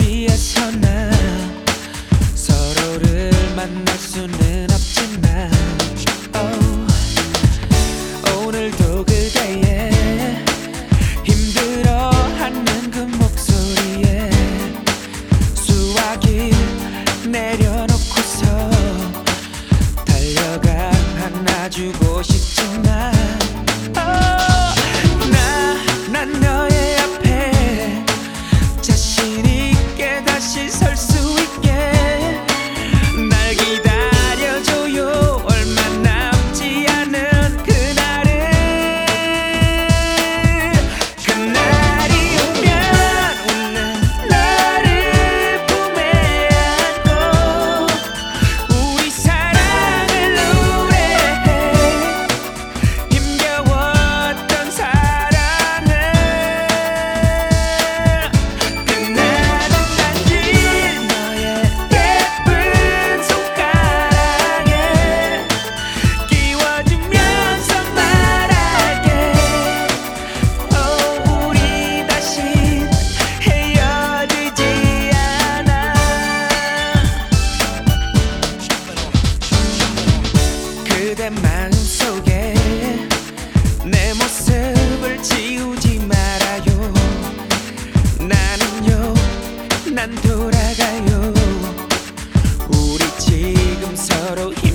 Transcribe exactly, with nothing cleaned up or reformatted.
위해서나 서로를 만날 수는 없지만 oh, 오늘도 그대의 힘들어하는 그 목소리에 수화기 내려놓고서 달려가 안아주고 싶지만 oh, 나, 난 너의 앞에 자신 있게 다시 설 수 있게 날 기다려줘요. 얼마 남지 않은 그날을 그날이 오면 웃는 너를 품에 안고 우리 사랑을 노래해. 힘겨웠던 사랑을 그날은 단지 너의 예쁜 손가락에 끼워주면서 말할게 oh, 우리 다시 헤어지지 않아. 그대 마음속에 내 모습을 지우지 말아요. 나는요, 난 돌아가요. 우리 지금 서로 힘